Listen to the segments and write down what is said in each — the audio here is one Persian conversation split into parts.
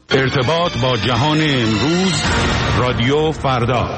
ارتباط با جهان امروز، رادیو فردا.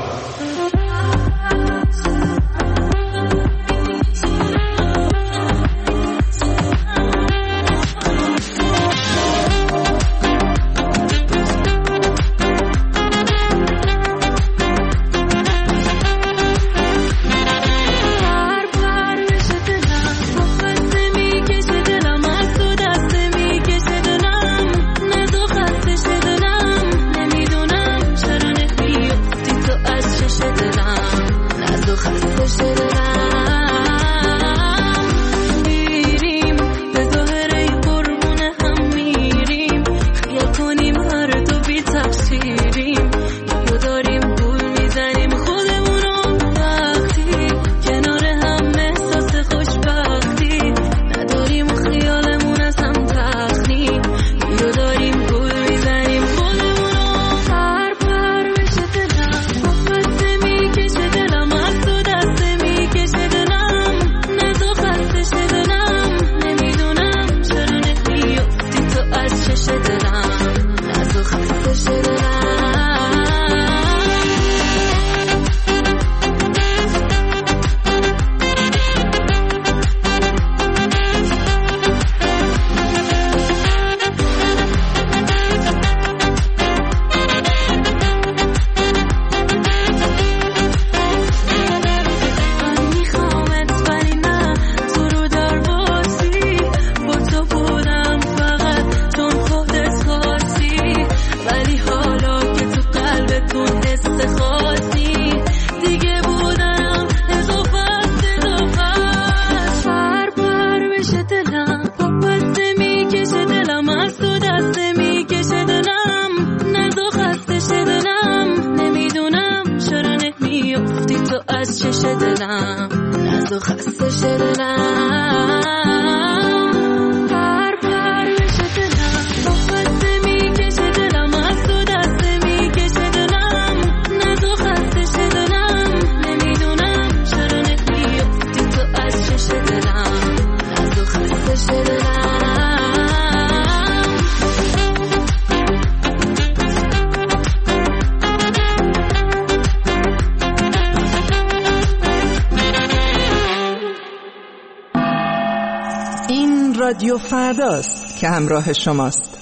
رادیو فرداست که همراه شماست.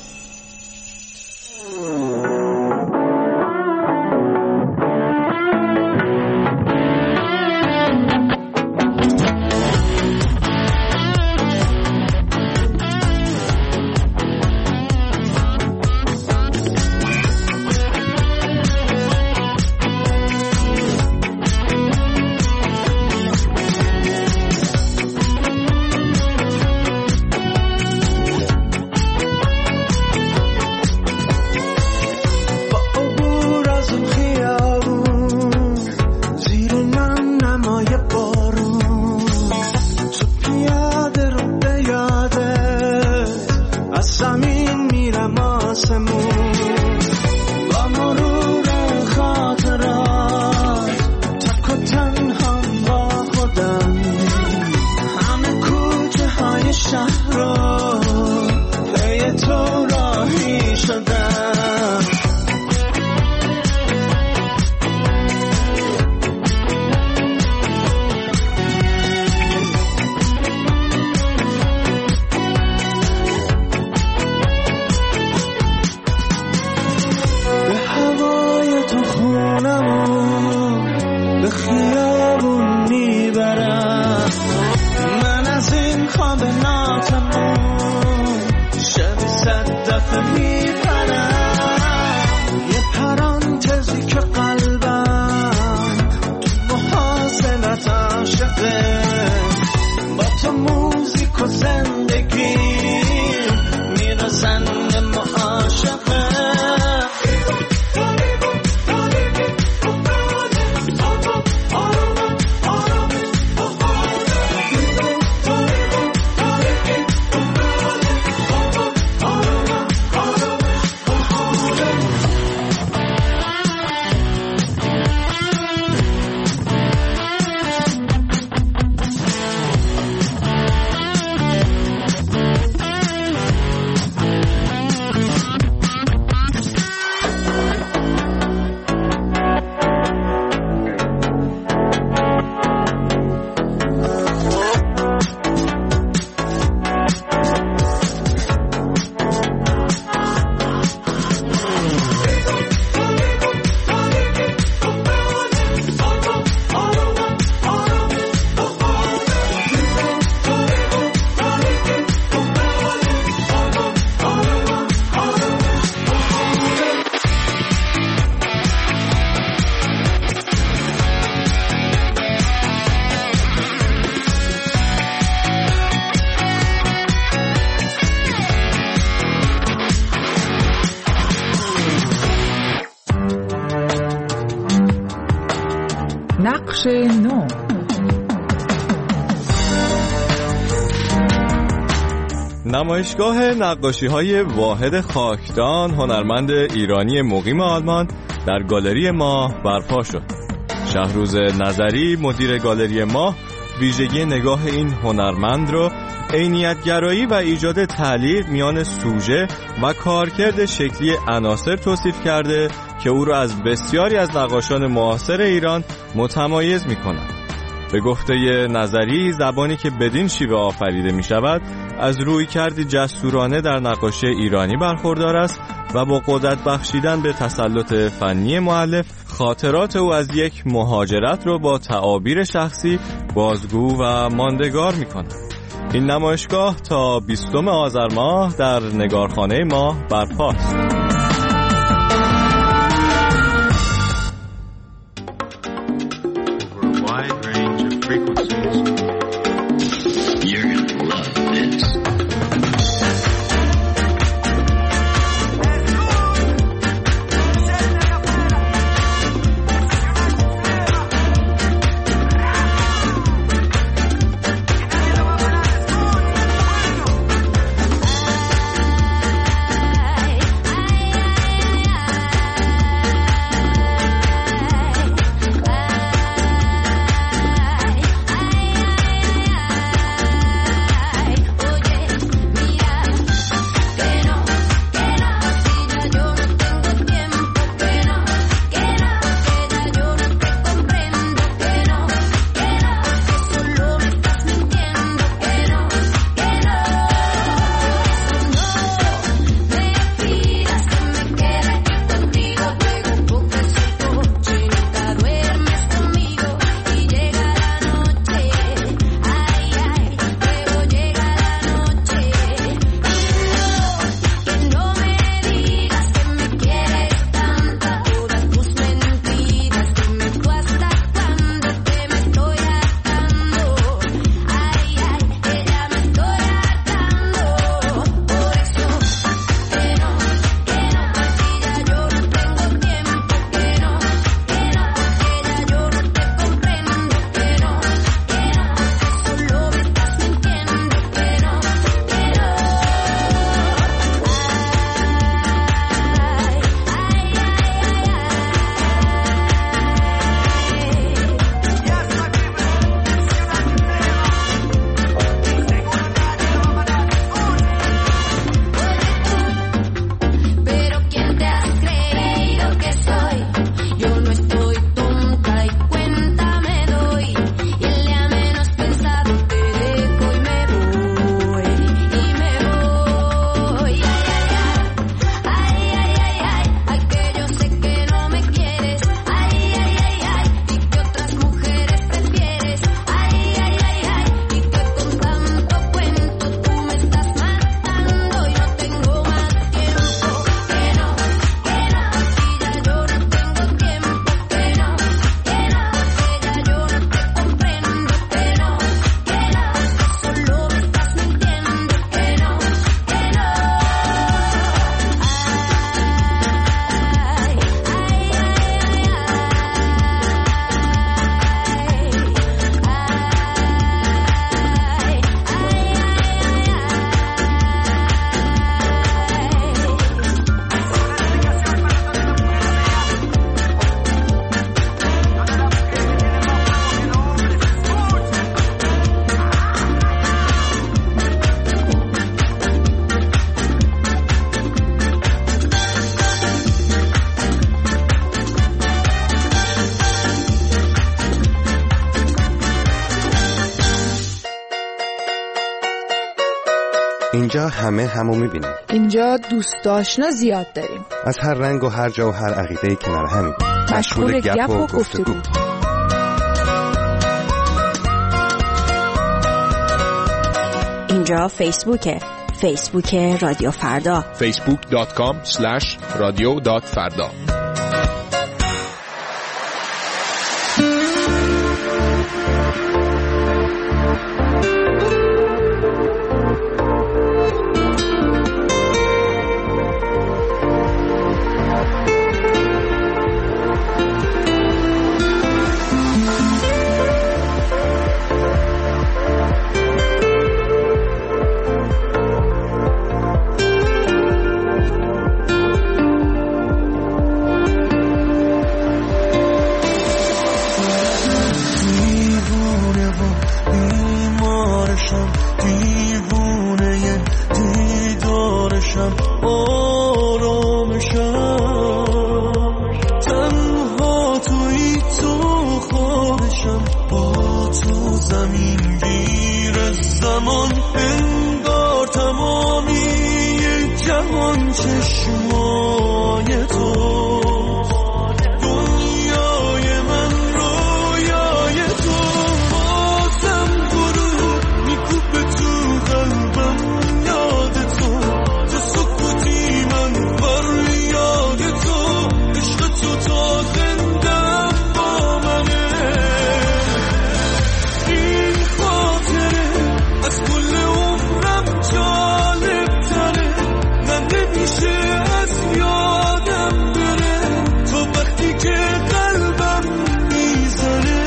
نقش نو. نمایشگاه نقاشی‌های واحد خاکدان هنرمند ایرانی مقیم آلمان در گالری ماه برپا شد. شهروز نظری مدیر گالری ماه ویژگی نگاه این هنرمند رو عینیت‌گرایی و ایجاد تعلیق میان سوژه و کارکرد شکلی عناصر توصیف کرده که او را از بسیاری از نقاشان معاصر ایران متمایز می‌کند. به گفته نظری زبانی که بدین شیوه آفریده می‌شود از رویکردی جسورانه در نقاشی ایرانی برخوردار است و با قدرت بخشیدن به تسلط فنی مؤلف خاطرات او از یک مهاجرت رو با تعابیر شخصی بازگو و ماندگار می‌کند. این نمایشگاه تا 20 آذر ماه در نگارخانه ماه برپاست. اینجا همه همو میبینیم. اینجا دوست آشنا زیاد داریم. از هر رنگ و هر جا و هر عقیده‌ای کنار همیم. مشغول گپ و گفتگو. اینجا فیسبوک رادیو فردا. facebook.com/radio.farda. چشمای تو دنیای من رویای تو بازم غروب میکوبه تو قلبم یاد تو سکوتی من فریاد تو عشق تو تا زندم با منه این خاطره از کل عمرم جالب تره نمیشه از یادم بره تو وقتی که قلبم میزنه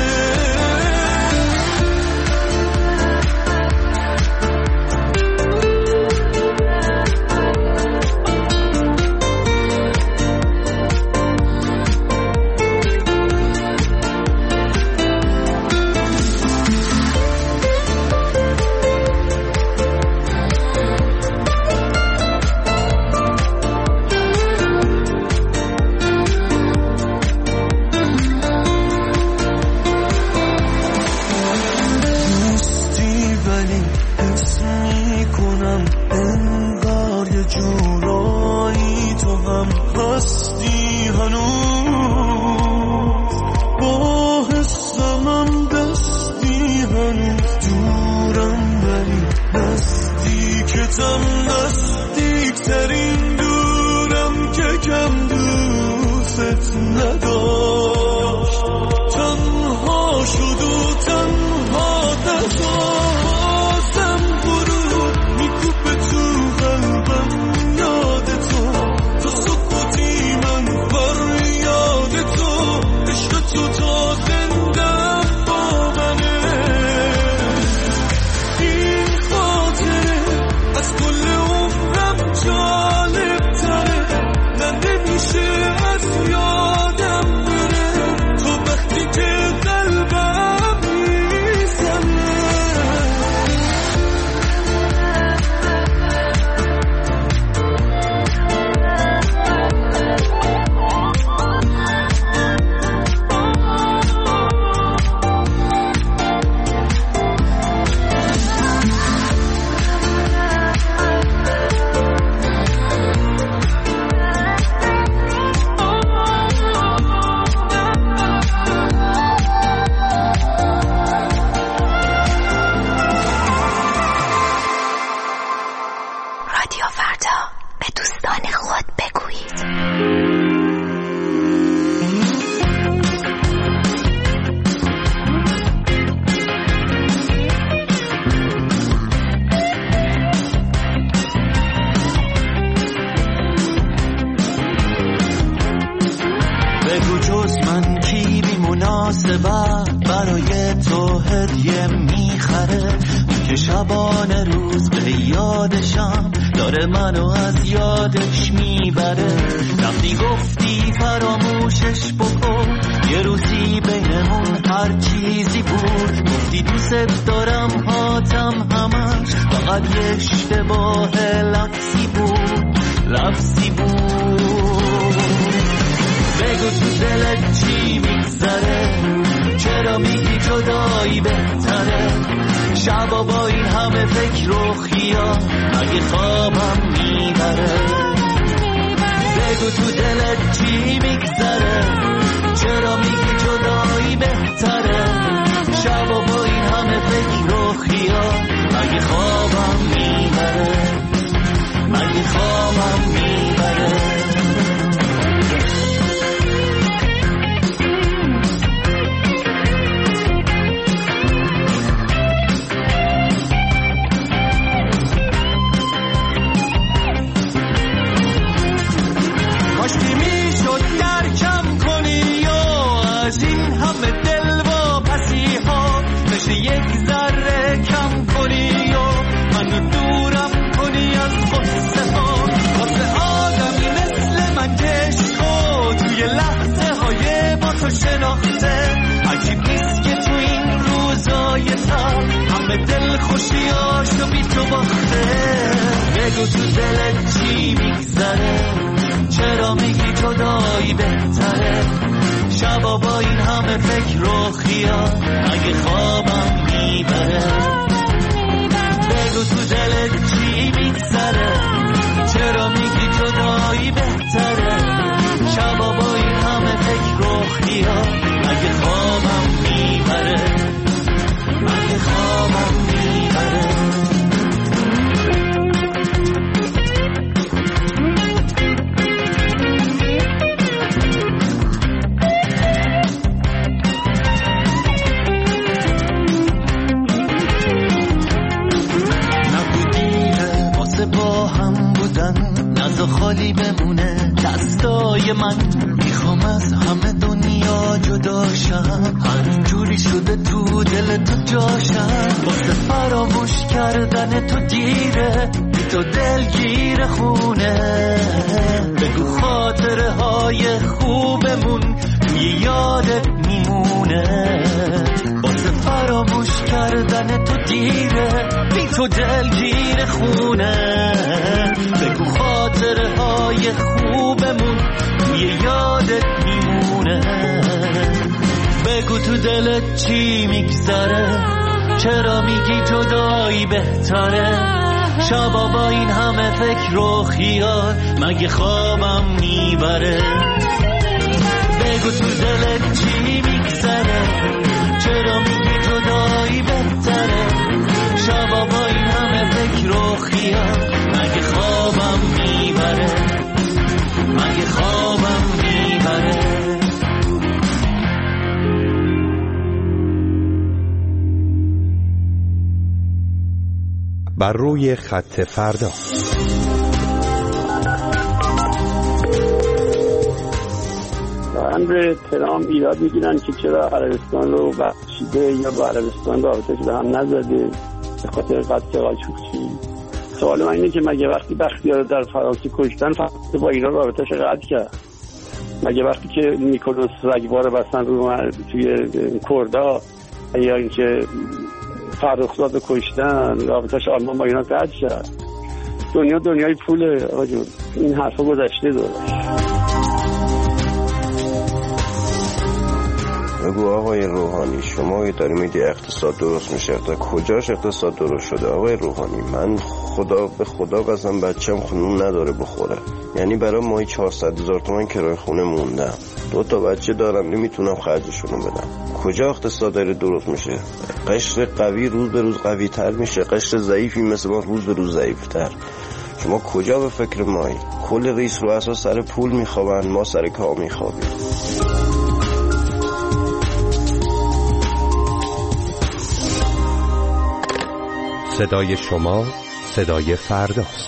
برای تو هدیه میخره که شبانه روز به یادشم داره منو از یادش میبره رفتی گفتی فراموشش بکن یه روزی بینمون هر چیزی بود گفتی دوست دارم هاتم همش فقط یه اشتباه لفظی بود بگو تو دلت چی میگذره چرا میگی جدایی بهتره شبا با این همه فکر و خیال مگه خوابم میبره بگو تو دلت چی میگذره چرا میگی جدایی بهتره شبا با این همه فکر و خیال مگه خوابم میبره یک ذره کم کنی و منو دورم کنی از غصه ها واسه آدمی مثل من کشکو توی لحظه های با تو شناخته عجیب نیست که تو این روزای سال همه دل خوشیاشو بی تو باخته بگو تو دلت چی میگذره چرا میگی جدایی بهتره شبا با این همه فکر و خیال اگه خوابم میبره بگو تو دلت چی میگذره چرا میگی بمونه دستای من. میخوام از همه دنیا جداشم، همینجوری شده تو دل تو جاشم. واسه فراموش کردن تو دیره، بی تو دلگیر خونه. بگو خاطره های خوبمون توی یادت میمونه. واسه فراموش کردن تو دیره، بی تو دلگیر خونه. بگو خاطره های خوبمون توی یادت میمونه. بگو تو دلت چی میگذره، چرا میگی جدایی بهتره. شبا با این همه فکر و خیال مگه خوابم میبره. بگو تو دلت چی میگذره، چرا میگی جدایی بهتره. شبا با این همه فکر و خیال مگه خوابم میبره، مگه خوابم میبره. بر روی خط فردا. واقعا به ترامپ ایراد میگیرن که چرا عربستان رو بخشیده یا با عربستان رابطه‌اش به هم نزده به خاطر قتل قاچوقچی. سوال من اینه که مگه وقتی بختیار در فرانسه کشتن فرانسه با ایران رابطه‌اش قطع کرد؟ مگه وقتی که نیکولوس رگبار بستن رو توی کردا یا اینکه فرخزاد کشتن رابطه‌اش آلمان با ایران قطع شد؟ دنیا دنیای پوله آقا جون، این حرفا گذشته دورش. بگو آقای روحانی، شما داری میگی اقتصاد درست میشه، تا کجاش اقتصاد درست شده آقای روحانی؟ من خدا به خدا قسم بچه‌م خونون نداره بخوره، یعنی برای ماهی 400,000 تومان کرایه خونه موندم، 2 بچه دارم نمیتونم خرجشونو بدم. کجا اقتصاد داره درست میشه؟ قشر قوی روز به روز قوی تر میشه، قشر ضعیفی مثل ما روز به روز ضعیف تر. شما کجا به فکر مایی؟ کل رئیس رؤسا سر پول میخوابن، ما سر کار میخوابیم. صدای شما صدای فرداست.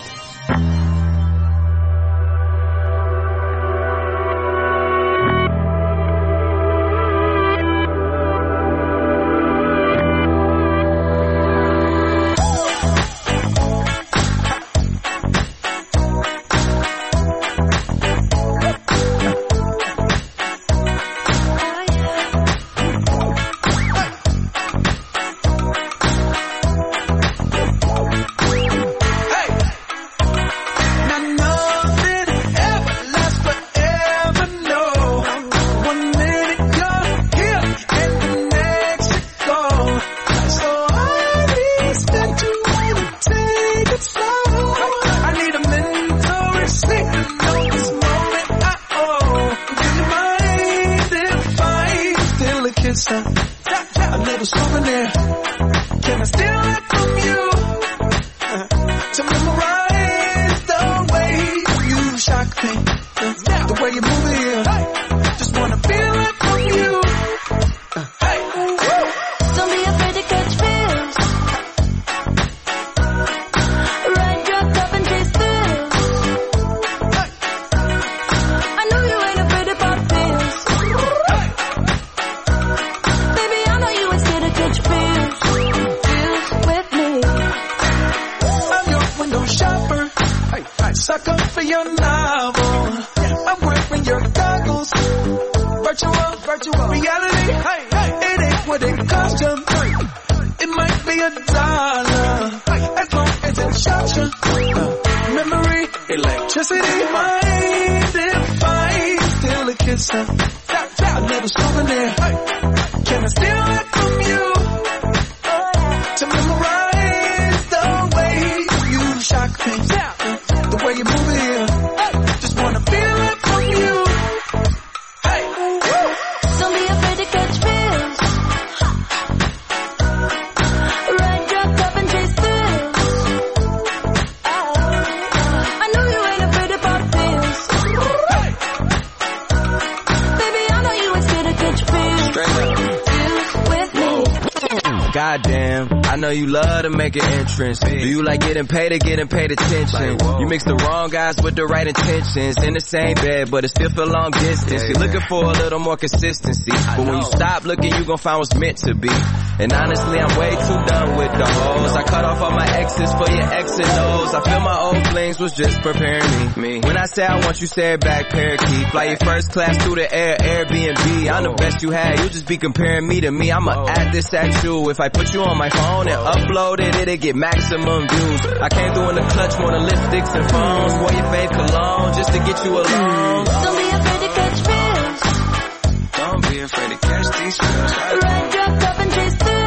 goddamn, I know you love to make an entrance. Do you like getting paid or getting paid attention? You mix the wrong guys with the right intentions. In the same bed, but it still feel long distance. You're looking for a little more consistency, but when you stop looking, you gon' find what's meant to be. And honestly, I'm way too done with the hoes. I cut off all my exes for your X and O's. I feel my old flings was just preparing me. When I say I want you, say it back, parakeet. Fly your first class through the air, Airbnb. I'm the best you had, you just be comparing me to me. I'ma add this at you. If I put you on my phone and upload it, it'll get maximum views. I came through in the clutch, more than lipsticks and phones. Wore your fave cologne just to get you alone. Don't be afraid to catch feels. Don't be afraid to catch these feels. Ride dropped up and chase through.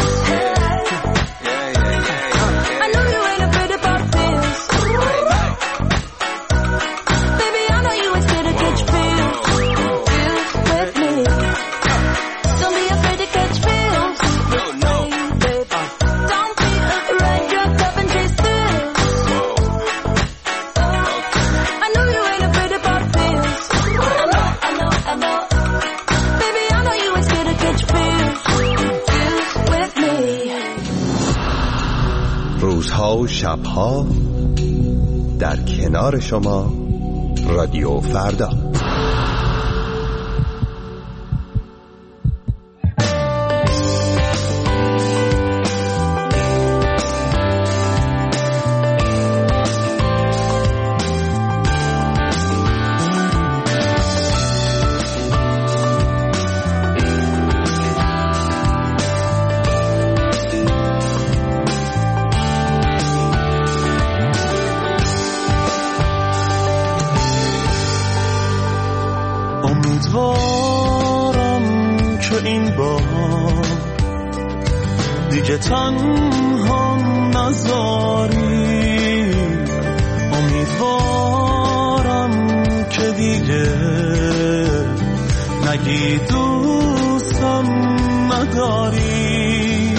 I know you ain't afraid about feels. Baby, I know you ain't scared to catch feels. Feels with me. Don't be afraid to catch feels. No. Don't be ride dropped up and chase through. I know you ain't afraid about feels. I know. Baby, I know you ain't scared to catch feels. Feels with me. روزها و شبها در کنار شما رادیو فردا. امیدوارم که این بار دیگه تنها نذاری. امیدوارم که دیگه نگی دوستم نداری.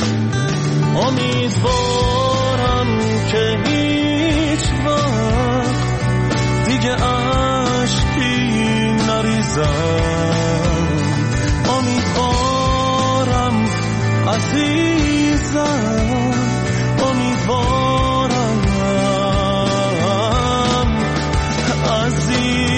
امیدوارم که هیچ وقت دیگه عشقی نریزم. امیدوارم عزیزم، امیدوارم عزیزم.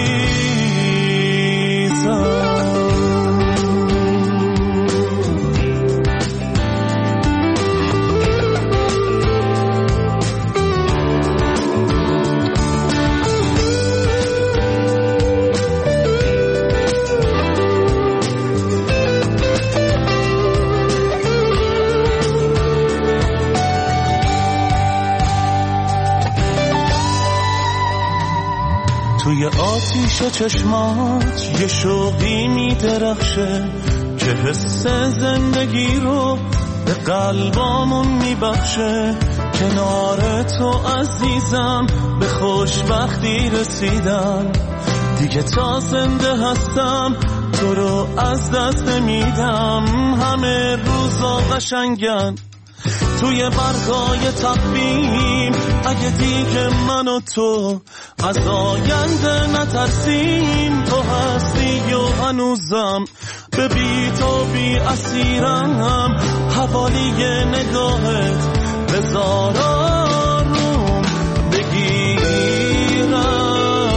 توی آتیش چشمات یه شوقی میدرخشه که حس زندگی رو به قلبامون میبخشه. کنار تو عزیزم به خوشبختی رسیدم. دیگه تا زنده هستم تو رو از دست نمیدم. همه روزا قشنگن توی برگای تقویم. اگه دیگه من و تو از آینده نترسیم، تو هستی و هنوزم به بی تو بی اسیرم. حوالی نگاهت بذار آروم بگیرم.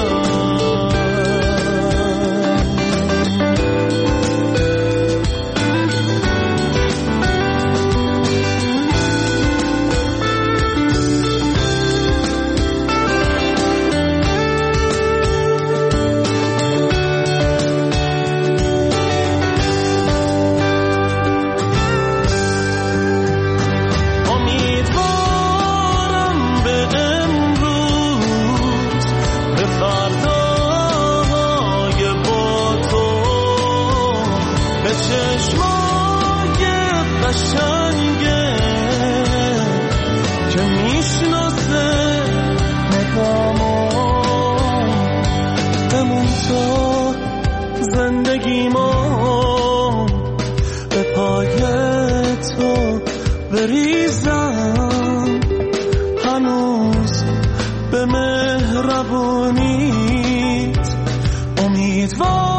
بریزم هنوز به مهربونیت. امیدوارم